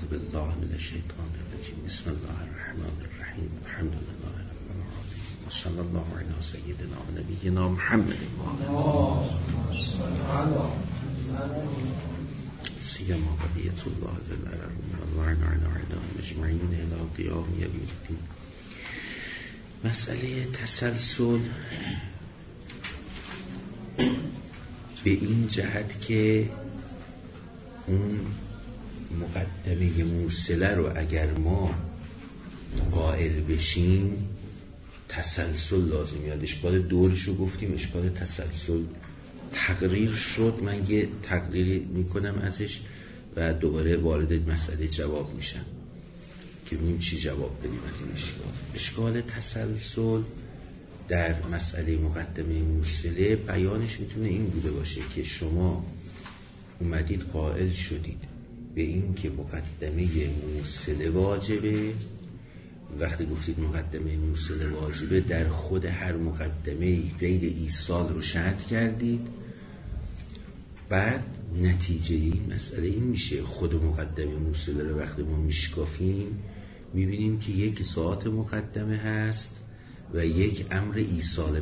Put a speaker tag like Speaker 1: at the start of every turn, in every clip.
Speaker 1: بالله من الشیطان الرجیم. بسم الله الرحمن الرحیم. الحمد لله رب العالمین و صلی الله علی سیدنا و نبینا محمد سیما بقیت الله فی الارض و اللعن علی اعدائهم اجمعین الی قیام یوم الدین. مسئله تسلسل به این جهت که اون مقدمه موصله رو اگر ما قائل بشیم تسلسل لازم میاد. اشکال دورش رو گفتیم، اشکال تسلسل تقریر شد. من یه تقریری میکنم ازش و دوباره وارد مسئله جواب میشم که ببینیم چی جواب بدیم از این اشکال. اشکال تسلسل در مسئله مقدمه موصله بیانش میتونه این بوده باشه که شما اومدید قائل شدید به این که مقدمه موصله واجبه. وقتی گفتید مقدمه موصله واجبه، در خود هر مقدمه قید ایصال رو شرط کردید. بعد نتیجه این مسئله این میشه خود مقدمه موصله رو وقتی ما میشکافیم میبینیم که یک ذات مقدمه هست و یک امر ایصال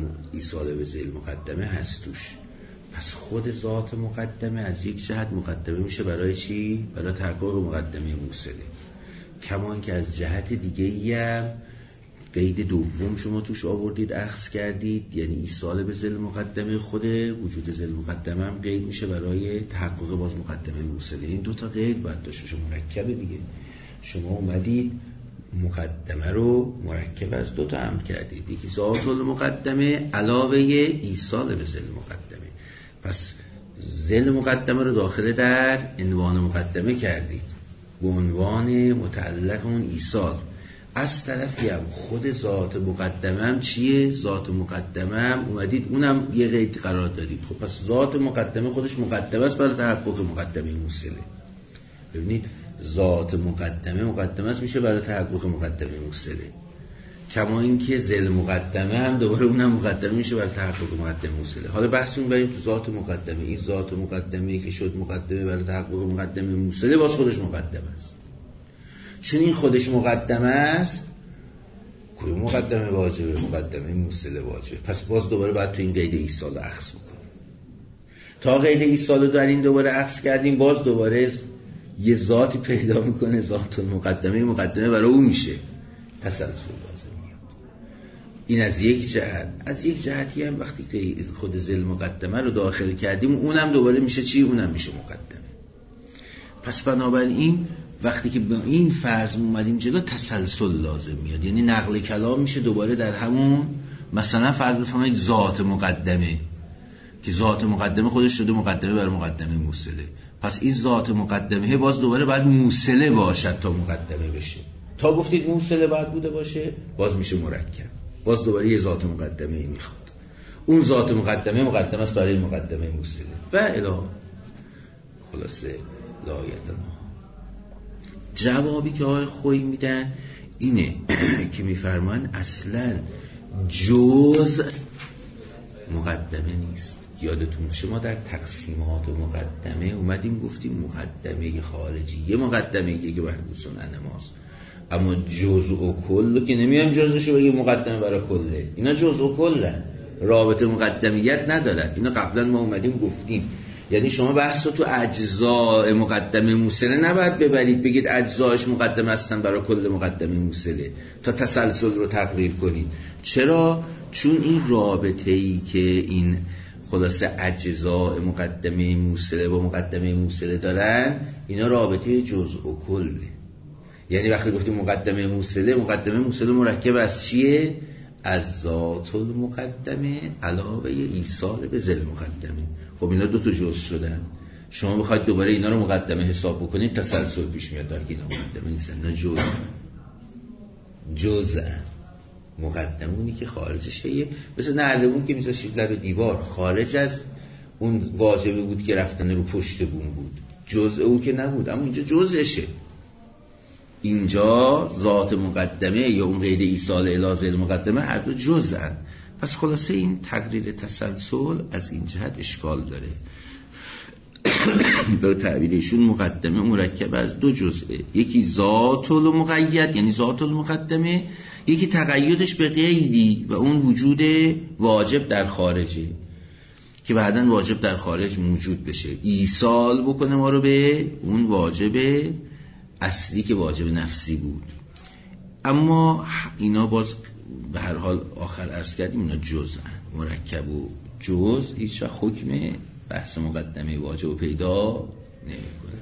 Speaker 1: به ذیل مقدمه هست توش. پس خود ذات مقدمه از یک جهت مقدمه میشه برای چی؟ برای تحقق مقدمه موصله. کما اینکه از جهت دیگه‌ای هم قید دوم شما توش آوردید، اخذ کردید، یعنی ایصال به ذیل مقدمه، خود وجود ذیل مقدمه هم قید میشه برای تحقق باز مقدمه موصله. این دوتا قید باید داشته باشه، مرکبه دیگه. شما اومدید مقدمه رو مرکب از دوتا امر کردید، یکی ذات المقدمه علاوه ایصال به ذیل مقدمه. پس ذیل مقدمه رو داخل در عنوان مقدمه کردید به عنوان متعلق اون ایصال. از طرفی هم خود ذات مقدمه هم چیه؟ ذات مقدمه هم اومدید اونم یه قید قرار دادید. خب پس ذات مقدمه خودش مقدمه است برای تحقق مقدمه موصله. ببینید ذات مقدمه است میشه برای تحقق مقدمه موصله. کما اینکه ذیل مقدمه هم دوباره اونم مقدمه میشه برای تحقق مقدمه موصله. حالا بحثمون بریم تو ذات مقدمه. این ذات مقدمه‌ای که شد مقدمه برای تحقق مقدمه موصله باز خودش مقدمه است. چون این خودش مقدمه است، کدوم مقدمه واجبه؟ مقدمه موصله واجبه. پس باز دوباره باید تو این قید ایصال اخذ بکنیم. تا قید ایصال رو در این دوباره اخذ کردیم، باز دوباره یه ذاتی پیدا میکنه، ذات مقدمه برای اون میشه. تسلسل لازم میاد. این از یک جهت. از یک جهتی هم وقتی که خود ذیل مقدمه رو داخل کردیم اونم دوباره میشه چی؟ اونم میشه مقدمه. پس بنابراین وقتی که به این فرض اومدیم جلو تسلسل لازم میاد، یعنی نقل کلام میشه دوباره در همون. مثلا فرض بفرمایید ذات مقدمه که ذات مقدمه خودش شده مقدمه برای مقدمه موصله. پس این ذات مقدمه باز دوباره باید موصله باشد تا مقدمه بشه. تا گفتید موصله باید بوده باشه باز میشه مرکب. باز دوباره یه ذات مقدمه میخواد. اون ذات مقدمه است برای مقدمه موصله و الی خلاصه لایتنا. جوابی که آقای خویی میدن اینه که میفرمان اصلا جزء مقدمه نیست. یادتون باشه ما در تقسیمات مقدمه اومدیم گفتیم مقدمه خارجی یه مقدمه که محبوسون انماست، اما جزء و کل که نمیایم جزءشو بگیم مقدمه برای کله. اینا جزء و کلن، رابطه مقدمیت ندارن. اینا قبلا ما اومدیم گفتیم. یعنی شما بحث رو تو اجزاء مقدمه موصله نباید ببرید بگید اجزایش مقدمه هستن برای کل مقدمه موصله تا تسلسل رو تقریر کنید. چرا؟ چون این رابطه‌ای که این خلاصه اجزاء مقدمه موصله با مقدمه موصله دارن اینا رابطه جزء و کله. یعنی وقتی گفتیم مقدمه موصله مرکب از چیه؟ از ذات المقدمه علاوه ایصال به ذیل مقدمه. خب اینا دو تا جزء شدن. شما بخواید دوباره اینا رو مقدمه حساب بکنید تسلسل پیش میاد در که اینا مقدمه نیستن. اینا جزء مقدمونی که خارجش هیه، مثل نردبون که میذاشید لب دیوار، خارج از اون واجبه بود که رفتن رو پشت بوم بود، جزء او که نبود، اما اینجا جزءشه. اینجا ذات مقدمه یا اون قید ایصال الی ذیل مقدمه هر دو جزءن. پس خلاصه این تقریر تسلسل از این جهت اشکال داره. به تعبیرشون مقدمه مرکب از دو جزئه، یکی ذات المقید یعنی ذات المقدمه، یکی تقیدش به قیدی و اون وجود واجب در خارجه که بعداً واجب در خارج موجود بشه، ایصال بکنه ما رو به اون واجب اصلی که واجب نفسی بود. اما اینا باز به هر حال آخر عرض کردیم اینا جزء مرکب و جزء هیچ وقت حکم بحث مقدمه واجب و پیدا نمی‌کنه.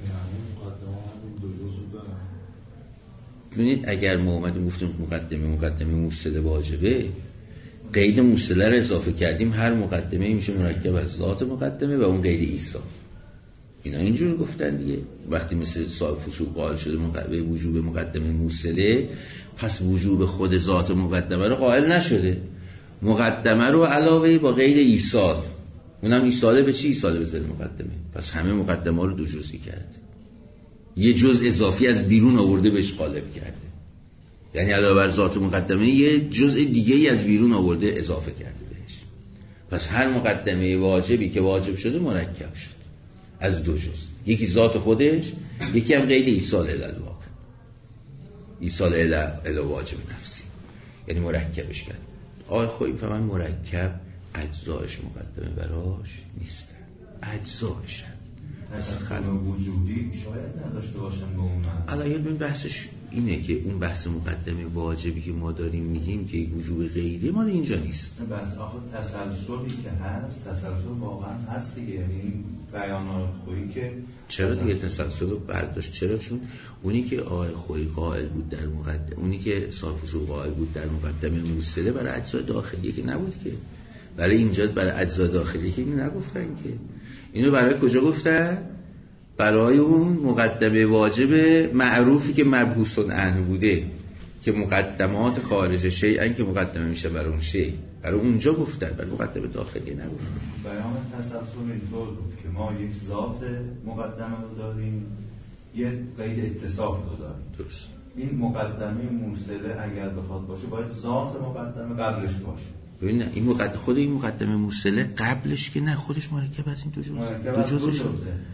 Speaker 1: ببینید اگر ما اومدیم گفتیم مقدمه موصله واجبه، قید موصله رو اضافه کردیم، هر مقدمه میشه مرکب از ذات مقدمه و اون قید ایصال. اینا اینجور گفتن دیگه. وقتی مثل صاحب فصول قائل شده به وجوب مقدمه موصله، پس وجوب خود ذات مقدمه رو قائل نشده، مقدمه رو علاوه با قید ایصال، اونم ایصاله به چی؟ ایصاله به ذات مقدمه. پس همه مقدمه رو دو جزئی کرده، یه جزء اضافی از بیرون آورده بهش قالب کرده، یعنی علاوه بر ذات مقدمه یه جزء دیگه ای از بیرون آورده اضافه کرده بهش. پس هر مقدمه واجبی که واجب شده مرکب شد از دو جزء، یکی ذات خودش، یکی هم قید ایصال الی الواقع، ایصال الی واجب نفسی، یعنی مرکبش کرد. خوبی فهمن مرکب اجزایش مقدمه براش نیستن، اجزایش
Speaker 2: مثلا خلق وجودی شاید نداشته باشن به اون معنی.
Speaker 1: الان ببین بحثش اینه که اون بحث مقدمه واجبی که ما داریم میگیم که وجوب غیری مال اینجا نیست.
Speaker 2: بس آخه تسلسلی که هست، تسلسل واقعا هست دیگه، یعنی بیان خویی که
Speaker 1: چرا دیگه تسلسل رو برداشت؟ چرا؟ چون اونی که خویی قائل بود در مقدمه، اونی که صاحب فصول قائل بود در مقدمه موصله برای اجزای داخلی که نبود که، برای اینجا برای اجزای داخلی که نگفتن که، اینو برای کجا گفتن؟ برای اون مقدمه واجب معروفی که مبحوث عنه بوده که مقدمات خارج شیء که مقدمه میشه برای اون شیء، برای اونجا گفتن، برای مقدمه داخلی نگفتن.
Speaker 2: بیان تسلسل اینطور بود که ما یک ذات مقدمه رو داریم، یک قید اتصاف رو داریم.
Speaker 1: درست.
Speaker 2: این مقدمه موصله اگر بخواد باشه باید ذات مقدمه قبلش باشه.
Speaker 1: ببین این خود این مقدمه موصله قبلش که نه، خودش مرکب از این دو جزء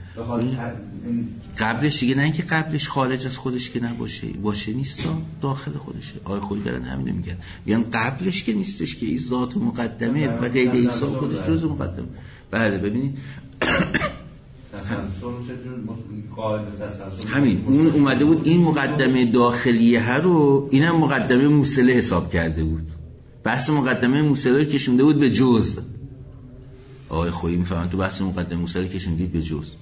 Speaker 1: قبلش دیگه، نه اینکه قبلش خارج از خودش که نباشه، باشه نیست داخل خودشه. خودی دارن همین میگن، میگن قبلش که نیستش که این ذات مقدمه و قید ایصال خودش جزء مقدمه. بله ببینید همین اون اومده بود این مقدمه داخلیه رو اینم مقدمه موصله حساب کرده بود، بحث مقدمه موصله رو کشونده بود به جزء. خویی میفهمن تو بحث مقدمه موصله کشوندید به جزء.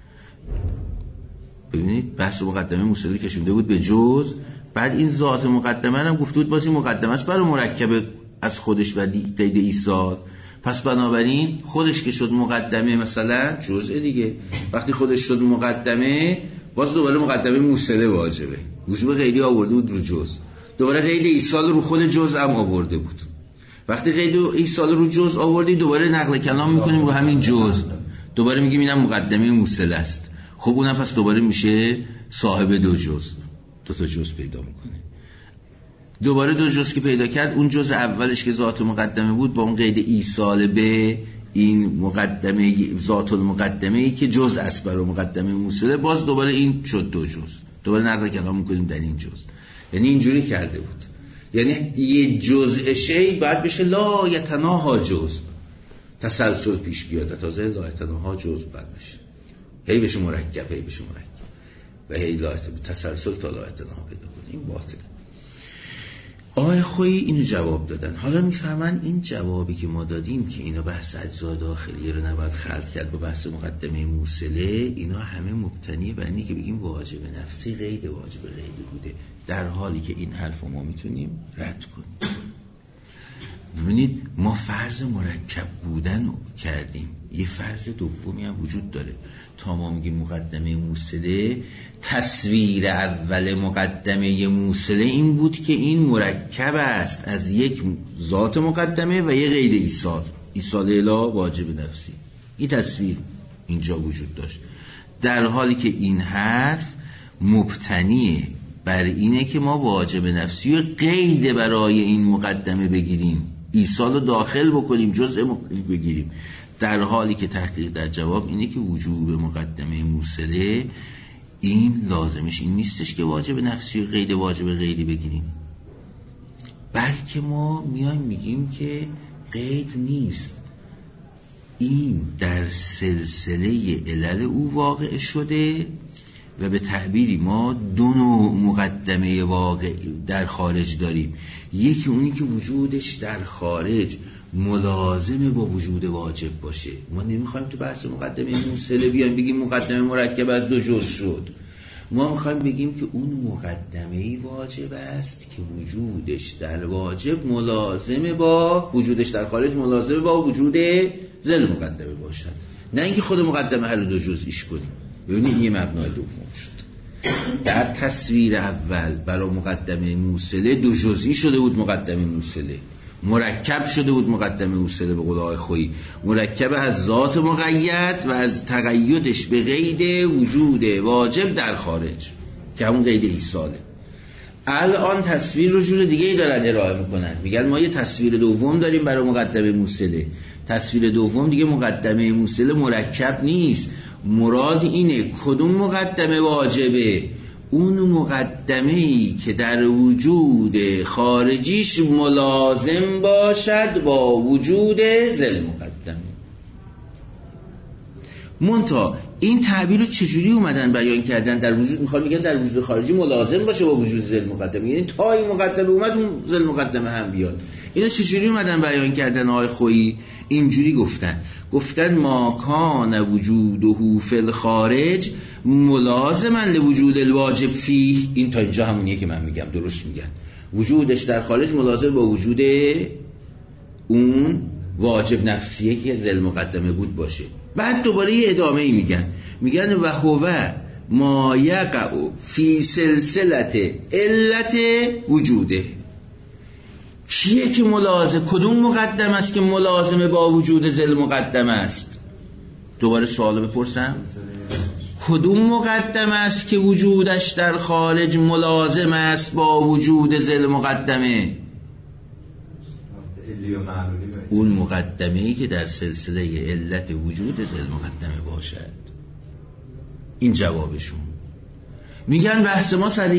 Speaker 1: ببینید بحث مقدمه موصله کشونده بود به جزء، بعد این ذات مقدمه هم گفته بود باز این مقدمه است برای مرکب از خودش و قید ایصال، پس بنابراین خودش که شد مقدمه مثلا جزء دیگه، وقتی خودش شد مقدمه باز دوباره مقدمه موصله واجبه، وجوب غیری آورده بود رو جزء، دوباره قید ایصال رو خود جزء هم آورده بود. وقتی قید ایصال رو جزء آوردی دوباره نقل کلام میکنیم رو همین جزء، دوباره میگیم اینم مقدمه موصله است. خب اونم پس دوباره میشه صاحب دو جزء، دو تا جزء پیدا میکنه. دوباره دو جزء که پیدا کرد، اون جزء اولش که ذات مقدمه بود با اون قید ایصال به این مقدمه ذات المقدمه ای که جزء است برای مقدمه موصله، باز دوباره این شد دو جزء، دوباره نقل کلام میکنیم در این جزء. یعنی اینجوری کرده بود، یعنی یه جزء شی بعد بشه لا یتناها جزء، تسلسل پیش بیاد تازه لا یتناها جزء بعد بشه، هی بشه مرکب، هی بشه مرکب و هی لا تسلسل تا لا یتناها پیدا کنه. این باطله. خویی اینو جواب دادن. حالا میفهمن این جوابی که ما دادیم که اینا بحث اجزا داخلی رو نباید خلط کرد با بحث مقدمه موصله، اینا همه مبتنی بر اینه که بگیم واجب نفسی قید واجب غیری بوده، در حالی که این حرف ما میتونیم رد کنیم. ببینید ما فرض مرکب بودن رو کردیم، یه فرض دومی هم وجود داره. تا ما میگیم مقدمه موصله، تصویر اول مقدمه موصله این بود که این مرکب است از یک ذات مقدمه و یه قید ایصال الی واجب نفسی. این تصویر اینجا وجود داشت، در حالی که این حرف مبتنیه بر اینه که ما واجب نفسی و قید برای این مقدمه بگیریم، ایصال رو داخل بکنیم، جزء بگیریم. در حالی که تحقیق در جواب اینه که وجوب مقدمه موصله این لازمش این نیستش که واجب نفسی و قید واجب غیری بگیریم، بلکه ما میایم میگیم که قید نیست، این در سلسله علل او واقع شده و به تعبیری ما دو نوع مقدمه واقع در خارج داریم. یکی اونی که وجودش در خارج ملازم با وجود واجب باشه. ما نمیخوایم تو بحث مقدمه موصله بیایم بگیم مقدمه مرکب از دو جزء شد، ما میخوایم بگیم که اون مقدمه واجب است که وجودش در واجب ملازم با وجودش در خارج ملازم با وجود ذل مقدمه باشد، نه اینکه خود مقدمه هر دو جزئیش کنیم. ببینید یه مبنای دوم شد. در تصویر اول برای مقدمه موصله دو جزئی شده بود، مقدمه موصله مرکب شده بود، مقدمه موصله به قول آقای خویی مرکب از ذات مقید و از تقیدش به قید وجود واجب در خارج که همون قید ایصاله. الان تصویر رو جور دیگه ای دارن ارائه میکنن، میگن ما یه تصویر دوم داریم برای مقدمه موصله. تصویر دوم دیگه مقدمه موصله مرکب نیست، مراد اینه کدوم مقدمه واجبه؟ اون مقدمه‌ای که در وجود خارجیش ملازم باشد با وجود ذل مقدمه. منتها این تعبیر رو چجوری اومدن بیان کردن؟ در وجود میخوان میگن در وجود خارجی ملازم باشه با وجود ذل مقدمه، یعنی تا این مقدمه اومد اون ذل مقدمه هم بیاد. اینا چجوری اومدن بیان کردن آقای خویی؟ اینجوری گفتن ما کان وجوده فی الخارج ملازما لوجود الواجب فیه. این تا اینجا همونیه که من میگم، درست میگن، وجودش در خارج ملازم با وجود اون واجب نفسیه که ذل مقدمه بود باشه. بعد دوباره یه ادامه‌ای میگن و هو ما یقع فی سلسله علت وجوده. کیه که ملازم؟ کدوم مقدم است که ملازمه با وجود ذل مقدمه است؟ دوباره سوال بپرسم، کدوم مقدم است که وجودش در خارج ملازم است با وجود ذل مقدمه؟ اون مقدمه‌ای که در سلسله علت وجود ذل مقدمه باشد. این جوابشون. میگن بحث ما سر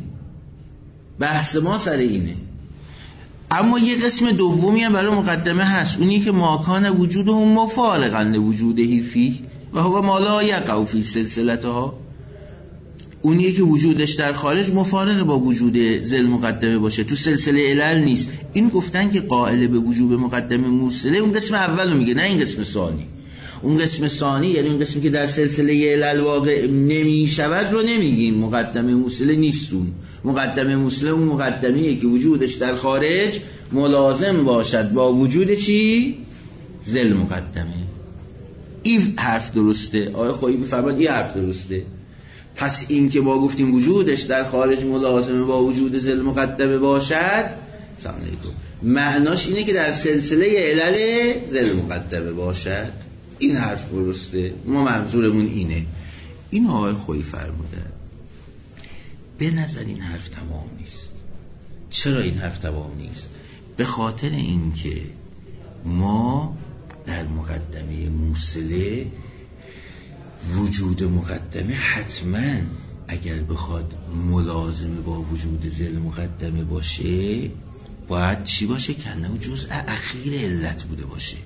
Speaker 1: اینه. اما یه قسم دومی هم برای مقدمه هست، اونی که ماکان وجوده هم مفارقا لوجوده فیه و هو ما لا یقع فی سلسلتها. اونی که وجودش در خارج مفارق با وجود ذل مقدمه باشه، تو سلسله علل نیست. این گفتن که قائل به وجوب مقدمه موصله اون قسم اول رو میگه، نه این قسم ثانی. اون قسم ثانی یعنی اون قسمی که در سلسله علل واقع نمیشود رو نمیگیم، مقدمه موصله نیستون. مقدمه موصله اون مقدمه‌ایه که وجودش در خارج ملازم باشد با وجود چی؟ ذل مقدمه. این حرف درسته. آقای خویی بفرمایید این حرف درسته. پس این که ما گفتیم وجودش در خارج ملازمه با وجود ذل مقدمه باشد، سلام علیکم، معناش اینه که در سلسله علل ذل مقدمه باشد. این حرف درسته، ما منظورمون اینه. این آقای خویی فرمودن. به نظر این حرف تمام نیست. چرا این حرف تمام نیست؟ به خاطر اینکه ما در مقدمه موصله وجود مقدمه حتما اگر بخواد ملازمه با وجود ذل مقدمه باشه باید چی باشه؟ که انه جزء اخیر علت بوده باشه.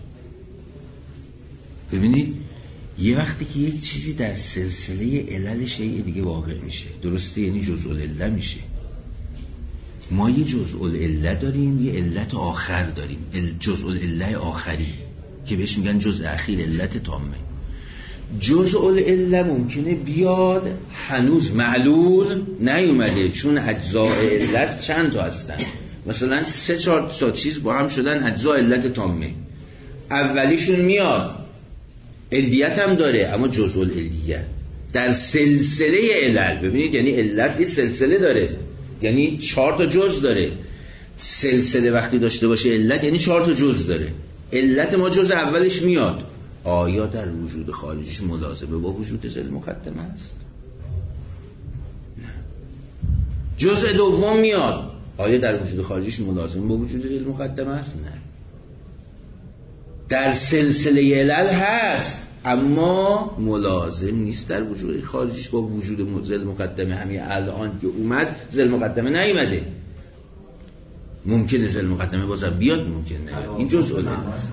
Speaker 1: ببینید یه وقتی که یک چیزی در سلسله علل شیء دیگه واقع میشه، درسته؟ یعنی جزء العله میشه. ما یه جزء العله داریم، یه علت آخر داریم، جزء العله آخری که بهش میگن جزء اخیر علت تامه. جزء العله ممکنه بیاد هنوز معلول نیومده، چون اجزاء علت چند تا هستن، مثلا 3-4 تا چیز با هم شدن اجزاء علت تامه. اولیشون میاد علیت هم داره اما جزء العلیه در سلسله علل. ببینید یعنی علت یه سلسله داره، یعنی 4 تا جزء داره. سلسله وقتی داشته باشه علت یعنی 4 تا جزء داره. علت ما جزء اولش میاد، آیا در وجود خارجیش ملازمه با وجود ذل مقدمه است؟ نه. جزء دوم میاد، آیا در وجود خارجیش ملازمه با وجود ذل مقدمه است؟ نه. در سلسله علل هست اما ملازم نیست در وجود خارجیش با وجود ذل مقدمه. همین الان که اومد ذل مقدمه نیومده، ممکنه ذل مقدمه بازم بیاد، ممکنه نیاد. این جزء علل است.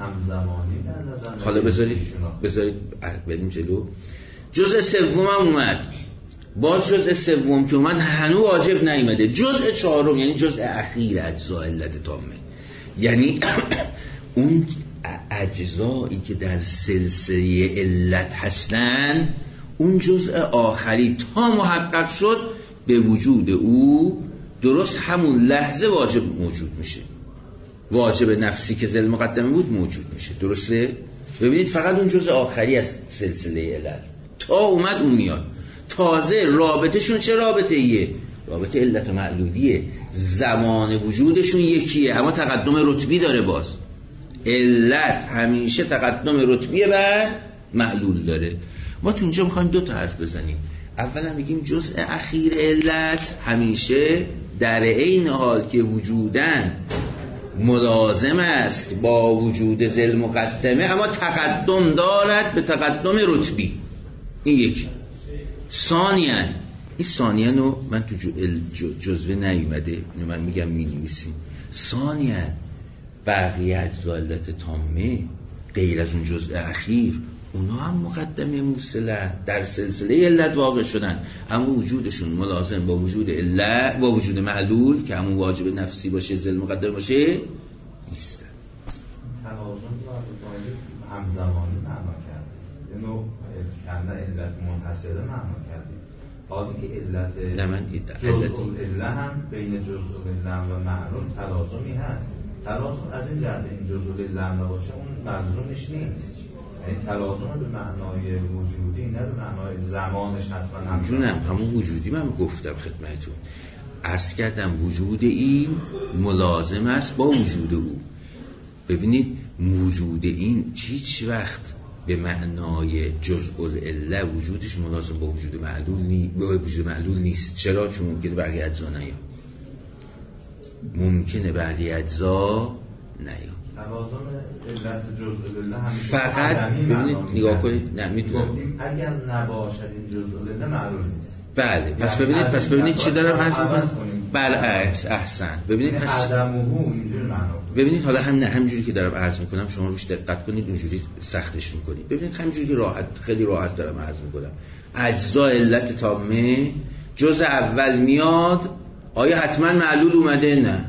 Speaker 1: حالا بذارید بریم جلو. جزء سوم هم اومد، باز جزء سوم که اومد هنوز واجب نیومده. جزء چهارم یعنی جزء اخیر اجزا علت تامه، یعنی اون اجزایی که در سلسله علت هستن، اون جزء آخری تا محقق شد به وجود او درست همون لحظه واجب موجود میشه. واجب نفسی که ذل مقدمه بود موجود میشه. درسته؟ ببینید فقط اون جزء آخری از سلسله علت تا اومد اون میاد. تازه رابطهشون چه رابطه ایه؟ رابطه علت و معلولیه. زمان وجودشون یکیه اما تقدم رتبی داره. باز علت همیشه تقدم رتبی بر معلول داره. ما تو اینجا میخوایم دو تا حرف بزنیم. اولا میگیم جزء اخیر علت همیشه در عین حال که وجودن ملازم است با وجود ذل مقدمه اما تقدم دارد به تقدم رتبی. این یکی. ثانیاً این ثانیاً رو من تو جزوه نیومده، اینو من میگم می‌نویسیم. ثانیاً بقیه اجزا علت تامه غیر از اون جزء اخیر اونا هم مقدمه موصله در سلسله علت واقع شدن اما وجودشون ملازم با وجود علت با وجود معلول که همون واجب نفسی باشه ذل مقدمه باشه نیستن.
Speaker 2: توازن رو همزمانی معنا کرد، اینو کنده علت منحصره معنا کردیم. حالی که علت
Speaker 1: نه من
Speaker 2: جزء العله هم بین جزء العله و معلول تلازمی هست. تلازم از این جهت این جزء العله باشه اون ملزومش نیست، یعنی تلازم به معنای وجودی نه به معنای زمانش حتما
Speaker 1: همچنم همون وجودی. من گفتم خدمتتون عرض کردم وجود این ملازم است با وجود او. ببینید وجود این هیچ وقت به معنای جزء العله وجودش ملازم با وجود معلول نیست. چرا؟ چون ممکنه بقیه اجزا نیاد، ممکنه بقیه اجزا نیاد.
Speaker 2: توازن علت جزء العله همیشه
Speaker 1: فقط ببینید نگاه کنید. نه
Speaker 2: میتونیم اگر نباشد این جزء العله معلول نیست.
Speaker 1: بله پس ببینید چی دارم عرض می‌کنم. برعکس احسن. ببینید پس
Speaker 2: عدمه اینجوری معنا.
Speaker 1: ببینید حالا همینجوری که دارم عرض می‌کنم شما روش دقت کنید، اینجوری سختش می‌کنید. ببینید همینجوری که خیلی راحت دارم عرض می‌کنم. اجزا علت تامه جزء اول میاد، آیا حتما معلول اومده؟ نه.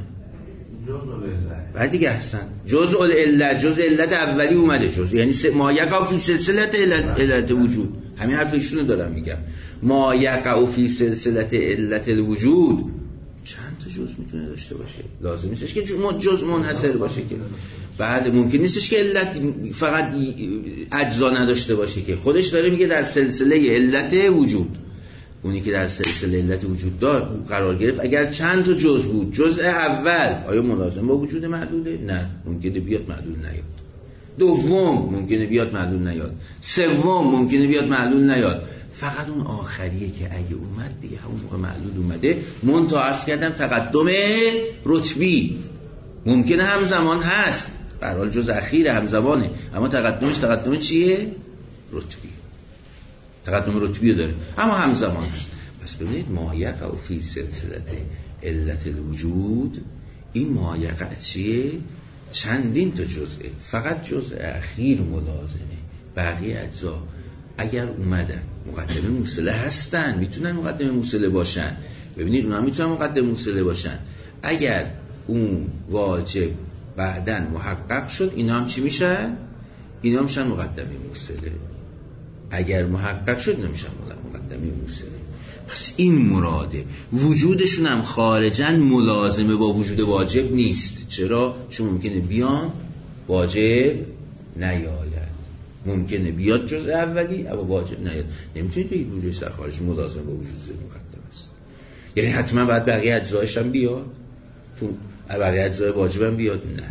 Speaker 1: بعد دیگه احسن جزء علت اولی اومده. جزء یعنی ما یقع فی سلسله علت وجود. همین حرف ایشونو دارم میگم. ما یقع فی سلسله علت الوجود چند تا جزء میتونه داشته باشه؟ لازم نیستش که جزء منحصر باشه که. بعد ممکن نیستش که علت فقط اجزا نداشته باشه که. خودش داره میگه در سلسله علت وجود. اونی که در سلسله علت وجود قرار گرفت اگر چند تا جزء بود، جزء اول آیا ملازم با وجود معلوله؟ نه، ممکنه بیاد معلول نیاد. دوم ممکنه بیاد معلول نیاد. سوم ممکنه بیاد معلول نیاد. فقط اون آخریه که اگه اومد دیگه همون موقع معلول اومده. منتها عرض کردم تقدم رتبی ممکنه همزمان هست، به هر حال جزء اخیر همزمانه اما تقدم چیه؟ رتبی. تقدم رتبی داره اما همزمان هست. پس ببینید ما یقع فی سلسله علت الوجود، این ما یقع چیه؟ چندین تا جزئه، فقط جزء اخیر ملازمه. بقیه اجزا اگر اومدن مقدمه موصله هستن، میتونن مقدمه موصله باشن. ببینید اونا میتونن مقدمه موصله باشن. اگر اون واجب بعدن محقق شد اینا هم چی میشن؟ اینا میشن مقدمه موصله. اگر محقق شد نمیشن مقدمه موصله. پس این مراده. وجودشون هم خارجاً ملازمه با وجود واجب نیست. چرا؟ چون ممکنه بیان واجب نیاید، ممکنه بیاد جزء اولی اما واجب نیاد. نمیتونید بگید وجودش در خارج ملازم با وجود مقدم است. یعنی حتما باید بقیه اجزایش هم بیاد، تو بقیه اجزای واجب هم بیاد؟ نه،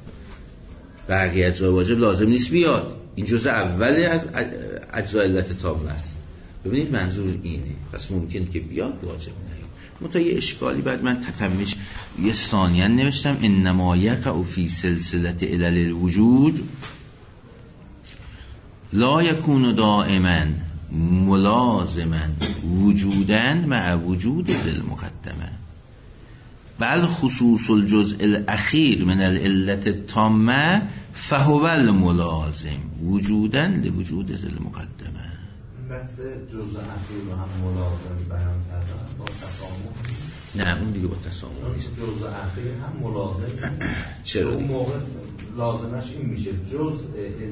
Speaker 1: بقیه اجزای واجب لازم نیست بیاد. این جزء اولی از اجزای علت تام است. ببینید منظور اینه. پس ممکنه که بیاد واجب نیاد. منتها یه اشکالی بعد من تتمش یه ثانیه نوشتم انما یقع فی سلسله علل الوجود. لا یکون دائما ملازما وجودا مع وجود ذل مقدمه بل خصوص الجزء الاخیر من العلت التامه فهو الملازم وجودا لوجود ذل مقدمه.
Speaker 2: بحث جزء اخیر رو هم ملازم بیان کردن با تسامح؟
Speaker 1: نه اون دیگه با تسامح نیست.
Speaker 2: جزء اخیر هم ملازم
Speaker 1: چرا؟
Speaker 2: اون موقع لازمش این میشه جزء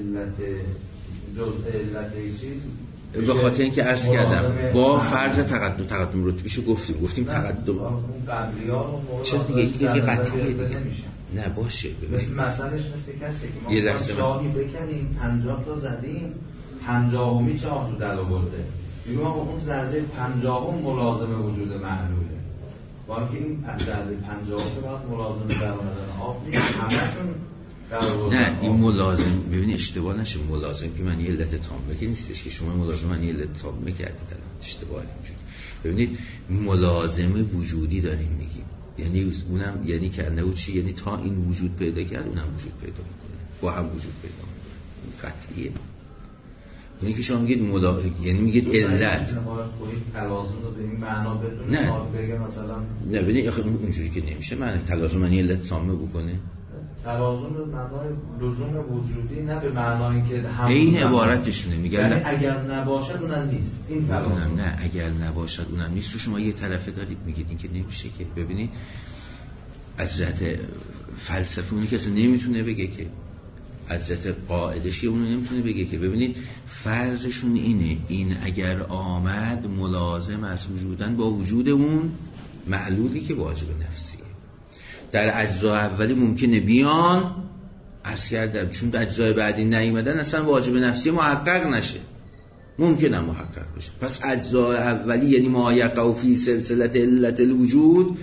Speaker 2: علت چیز
Speaker 1: به خاطر اینکه عرض کردم با فرض تقدم رتبیشو گفتیم تقدم
Speaker 2: اون قبلی‌ها رو
Speaker 1: چرا دیگه قطعیه دیگه نه باشه.
Speaker 2: مثلش مثل کسی که ما چاهی بکنیم 50 تا زدیم 50می چاه رو در آورده میگم اون ضربه 50 ملازم وجود معلوله با اینکه این ضربه 50 که باید ملازم در آمدن آب نیست همشون
Speaker 1: نه این ملازم ببینید اشتباه نشه ملازم که معنی علت تامه که نیستش که شما ملازم معنی علت تامه کردید اشتباه اینجوری. ببینید ملازمه وجودی داریم میگیم یعنی اونم یعنی که نه چی یعنی تا این وجود پیدا کرد اونم وجود پیدا میکنه با هم وجود پیدا میکنه قطعیه. اونی که شما میگید یعنی میگید علت
Speaker 2: تلازم رو به این معنا بدونه
Speaker 1: نه
Speaker 2: بگه مثلا
Speaker 1: نه ببینید اونجوری که نمیشه معنی تلازم معنی علت تامه بکنه
Speaker 2: تلازم به معنای لزوم وجودی نه به معنای که
Speaker 1: این عبارتشونه میگن
Speaker 2: یعنی اگر نباشد اونم نیست این تلازم
Speaker 1: نه اگر نباشد اونم نیست. تو شما یه طرفه دارید میگید این که نمیشه که ببینید از جهت فلسفه اونی که اصلا نمیتونه بگه که از جهت قاعدشی اونو نمیتونه بگه که ببینید فرضشون اینه این اگر آمد ملازم از وجودن با وجود اون معلولی که واجب نفسیه. در اجزای اولی ممکنه بیان عرض کردم چون اجزای بعدی نیومدن اصلا واجب نفسی محقق نشه ممکنه محقق بشه. پس اجزای اولی یعنی ما یقع فی سلسله علت الوجود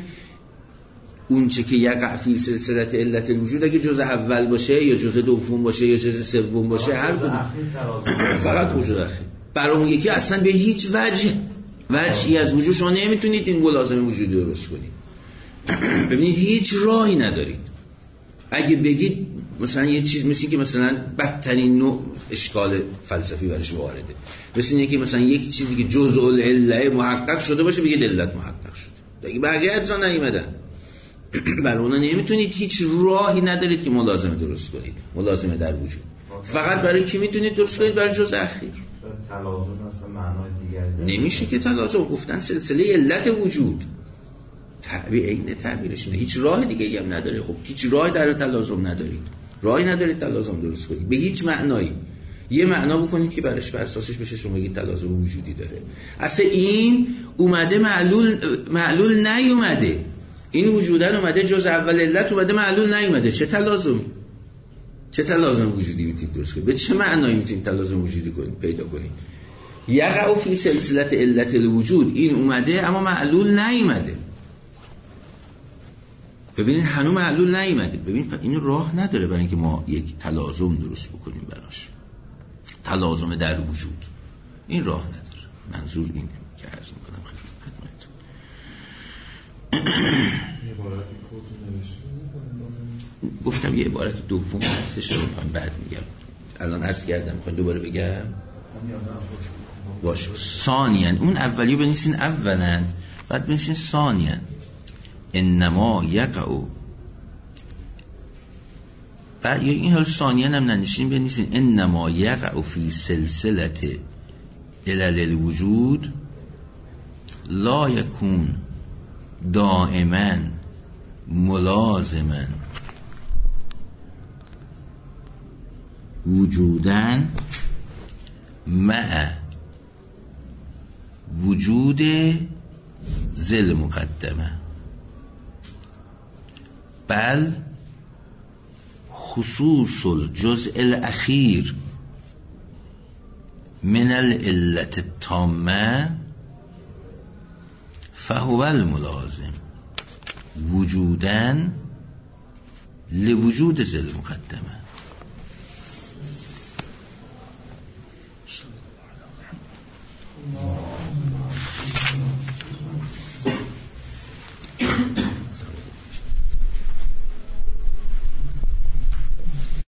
Speaker 1: اون چه که یقع فی سلسله علت الوجود اگه جزء اول باشه یا جزء دوم باشه یا جزء سوم باشه هر کدوم فقط وجود اخیر برای اون یکی اصلا به هیچ وجهی از وجود شما نمیتونید این ملازمه وجودی درست کنید. ببینید هیچ راهی ندارید. اگه بگید مثلا یه چیز مثل که مثلا بدترین نوع اشکال فلسفی برش وارده مثل اینه که مثلا یک چیزی که جزء العله محقق شده باشه بگید علت محقق شده اگه بقیه اجزا نیومدن برای اونا نمیتونید هیچ راهی ندارید که ملازمه درست کنید ملازمه در وجود فقط برای کی میتونید درست کنید؟ برای جزء اخیر.
Speaker 2: تلازم اصلا معنای دیگری
Speaker 1: نمیشه که تلازم گفتن سلسله علت وجود این تعبیرشونه هیچ راه دیگه هم نداره. خب هیچ راه در تلازم ندارید راهی ندارید تلازم درست کنید به هیچ معنایی. یه معنا بکنید که برش بر اساسش بشه شما بگید تلازم وجودی داره. اصلا این اومده معلول نیومده این وجودن اومده جز اول علت اومده معلول نیومده چه تلازم وجودی میتونید درست کنید؟ به چه معنایی میتونید تلازم وجودی کنید پیدا کنید؟ یقع فی سلسله علت الوجود این اومده اما معلول نیومده. ببینید هنوز معلول نیومده. ببینید این راه نداره برای اینکه ما یک تلازم درست بکنیم براش تلازم در وجود این راه نداره. منظور اینه که عرض میکنم خدمتتون. گفتم یه عبارت دوم هستش رو بعد میگم الان عرض کردم میخوام دوباره بگم باشه. ثانیاً اون اولیو بنویسین اولاً بعد بنویسین ثانیاً انما یقع بعد این حال ثانیاً هم ننویسین بنویسین انما یقع فی سلسله علل الوجود لا یکون دائما ملازما وجوداً مع وجود ذل مقدمه بل خصوص الجزء الاخیر من العلت التامه فهو الملازم وجوداً لوجود ذل مقدمه.